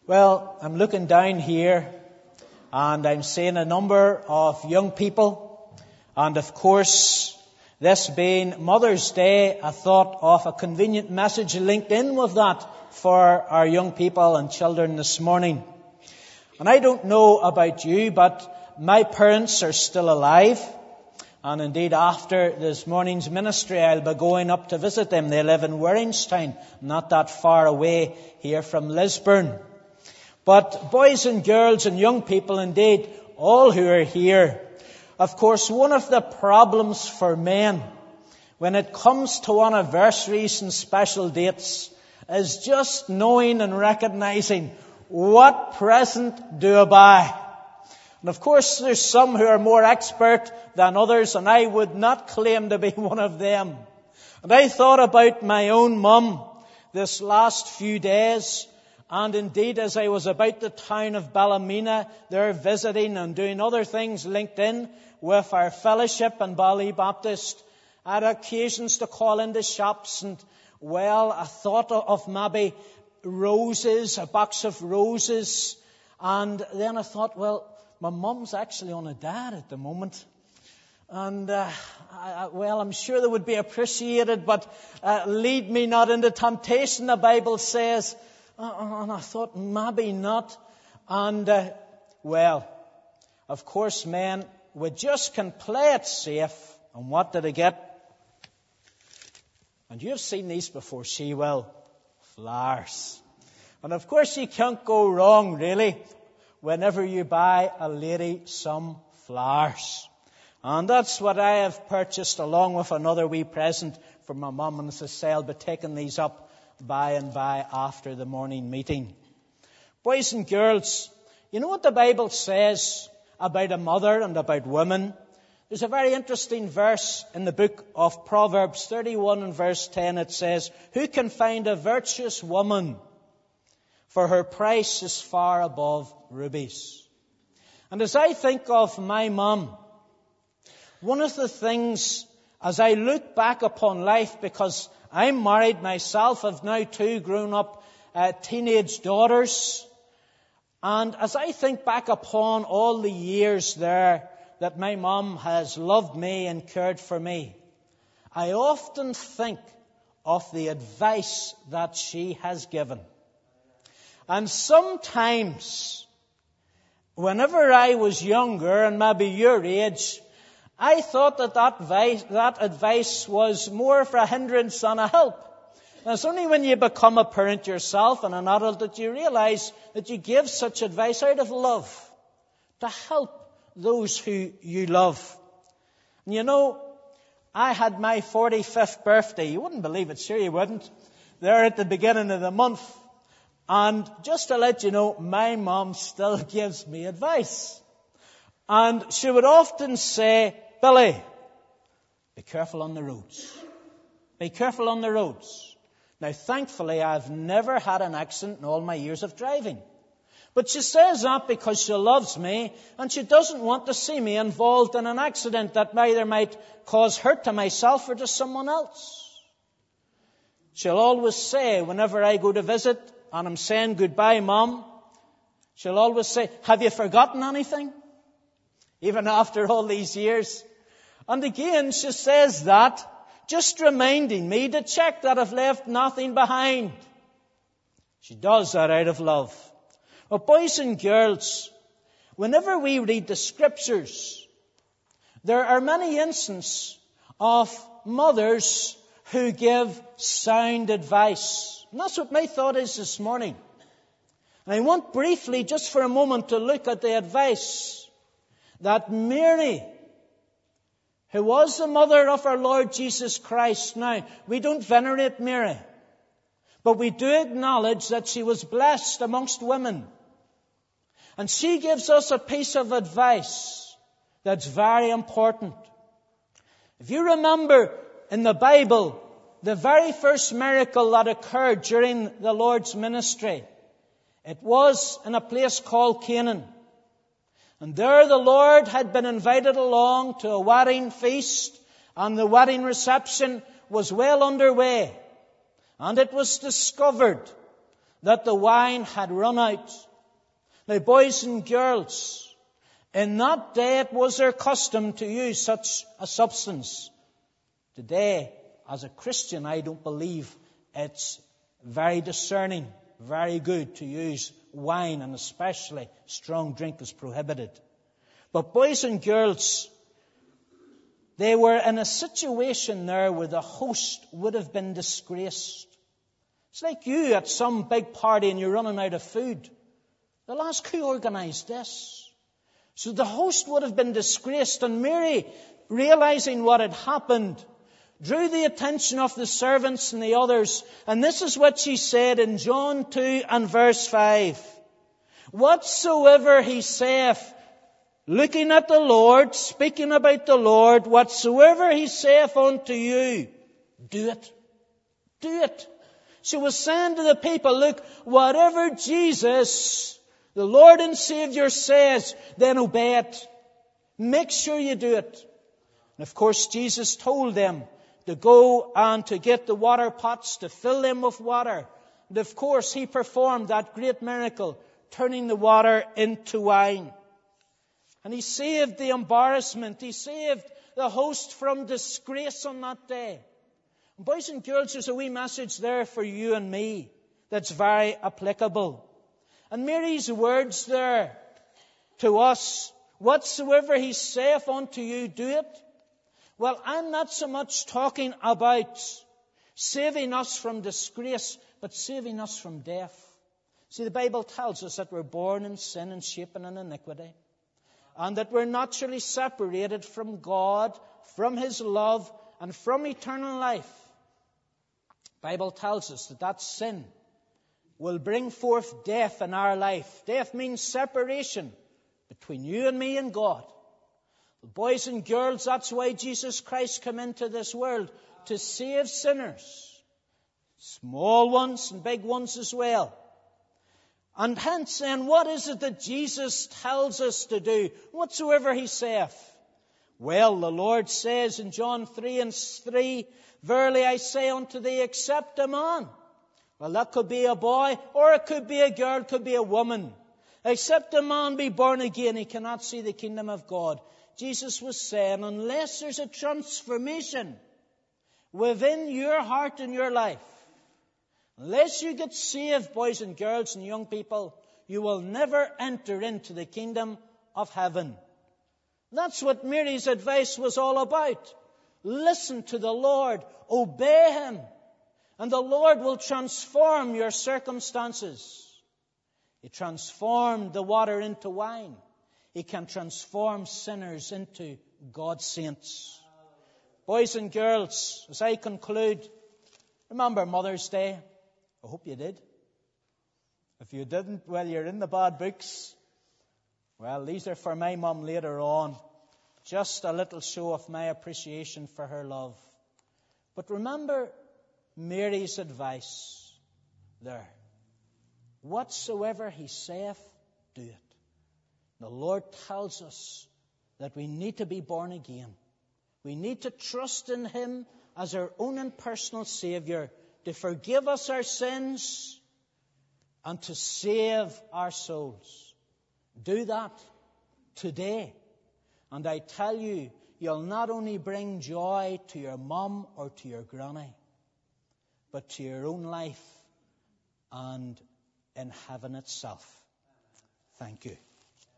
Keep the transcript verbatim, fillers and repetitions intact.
Well, I'm looking down here and I'm seeing a number of young people. And of course, this being Mother's Day, I thought of a convenient message linked in with that for our young people and children this morning. And I don't know about you, but my parents are still alive. And indeed, after this morning's ministry, I'll be going up to visit them. They live in Warringstown, not that far away here from Lisburn. But boys and girls and young people, indeed, all who are here, of course, one of the problems for men when it comes to anniversaries and special dates is just knowing and recognizing what present do I buy. And of course, there's some who are more expert than others, and I would not claim to be one of them. And I thought about my own mum this last few days. And indeed, as I was about the town of Ballymena, there visiting and doing other things linked in with our fellowship and Bally Baptist, I had occasions to call into shops and, well, I thought of maybe roses, a box of roses. And then I thought, well, my mum's actually on a diet at the moment. And, uh, I, well, I'm sure they would be appreciated, but uh, lead me not into temptation, the Bible says. And I thought, maybe not. And, uh, well, of course, men, we just can play it safe. And what did I get? And you've seen these before, she will. Flowers. And of course, you can't go wrong, really, whenever you buy a lady some flowers. And that's what I have purchased along with another wee present for my mum. And as I say, I'll be taking these up by and by after the morning meeting. Boys and girls, you know what the Bible says about a mother and about women? There's a very interesting verse in the book of Proverbs thirty-one and verse ten. It says, "Who can find a virtuous woman? For her price is far above rubies." And as I think of my mum, one of the things as I look back upon life, because I'm married myself, I've now two grown-up uh, teenage daughters. And as I think back upon all the years there that my mum has loved me and cared for me, I often think of the advice that she has given. And sometimes, whenever I was younger and maybe your age, I thought that that advice, that advice was more of a hindrance than a help. And it's only when you become a parent yourself and an adult that you realize that you give such advice out of love to help those who you love. And you know, I had my forty-fifth birthday. You wouldn't believe it, sure you wouldn't. There at the beginning of the month. And just to let you know, my mom still gives me advice. And she would often say, "Billy, be careful on the roads. Be careful on the roads." Now, thankfully, I've never had an accident in all my years of driving. But she says that because she loves me and she doesn't want to see me involved in an accident that either might cause hurt to myself or to someone else. She'll always say, whenever I go to visit and I'm saying goodbye, Mom, she'll always say, "Have you forgotten anything?" Even after all these years. And again, she says that, just reminding me to check that I've left nothing behind. She does that out of love. Well, boys and girls, whenever we read the Scriptures, there are many instances of mothers who give sound advice. And that's what my thought is this morning. And I want briefly, just for a moment, to look at the advice that Mary, who was the mother of our Lord Jesus Christ. Now, we don't venerate Mary, but we do acknowledge that she was blessed amongst women. And she gives us a piece of advice that's very important. If you remember in the Bible, the very first miracle that occurred during the Lord's ministry, it was in a place called Canaan. And there the Lord had been invited along to a wedding feast, and the wedding reception was well underway. And it was discovered that the wine had run out. Now, boys and girls, in that day it was their custom to use such a substance. Today, as a Christian, I don't believe it's very discerning, very good to use wine, and especially strong drink is prohibited. But boys and girls, they were in a situation there where the host would have been disgraced. It's like you at some big party and you're running out of food. They'll ask, who organized this? So the host would have been disgraced, and Mary, realizing what had happened, drew the attention of the servants and the others. And this is what she said in John two and verse five. Whatsoever he saith, looking at the Lord, speaking about the Lord, whatsoever he saith unto you, do it. Do it. She was saying to the people, look, whatever Jesus, the Lord and Savior, says, then obey it. Make sure you do it. And of course, Jesus told them to go and to get the water pots, to fill them with water. And of course, he performed that great miracle, turning the water into wine. And he saved the embarrassment. He saved the host from disgrace on that day. And boys and girls, there's a wee message there for you and me that's very applicable. And Mary's words there to us, whatsoever he saith unto you, do it. Well, I'm not so much talking about saving us from disgrace, but saving us from death. See, the Bible tells us that we're born in sin and shapen in iniquity, and that we're naturally separated from God, from His love, and from eternal life. The Bible tells us that that sin will bring forth death in our life. Death means separation between you and me and God. Boys and girls, that's why Jesus Christ came into this world, to save sinners. Small ones and big ones as well. And hence then, what is it that Jesus tells us to do? Whatsoever he saith. Well, the Lord says in John three and three, verily I say unto thee, except a man. Well, that could be a boy, or it could be a girl, it could be a woman. Except a man be born again, he cannot see the kingdom of God. Jesus was saying, unless there's a transformation within your heart and your life, unless you get saved, boys and girls and young people, you will never enter into the kingdom of heaven. That's what Mary's advice was all about. Listen to the Lord. Obey Him. And the Lord will transform your circumstances. He transformed the water into wine. He can transform sinners into God's saints. Boys and girls, as I conclude, remember Mother's Day. I hope you did. If you didn't, well, you're in the bad books. Well, these are for my mum later on. Just a little show of my appreciation for her love. But remember Mary's advice there. Whatsoever he saith, do it. The Lord tells us that we need to be born again. We need to trust in Him as our own and personal Savior to forgive us our sins and to save our souls. Do that today. And I tell you, you'll not only bring joy to your mum or to your granny, but to your own life and in heaven itself. Thank you.